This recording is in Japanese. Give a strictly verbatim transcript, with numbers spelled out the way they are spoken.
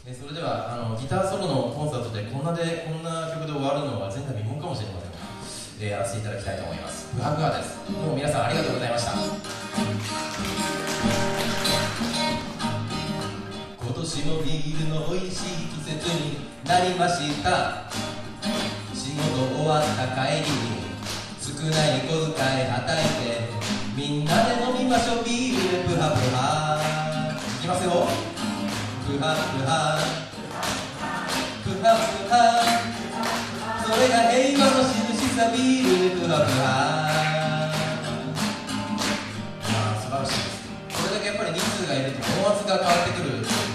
えそれではあのギターソロのコンサートでこんなでこんな曲で終わるのは前代未聞かもしれませんが、えー、やらせていただきたいと思います。ブハグハです。どうも皆さんありがとうございました。今年もビールの美味しい季節になりました。仕事終わった帰りに少ない小遣いはたいてみんなで飲みましょうビールでブハブハ。いきますよ。ブハブハブハブハ、それが平和の印さビールでブハブハ。まあ素晴らしいです。これだけやっぱり人数がいると音圧が変わってくる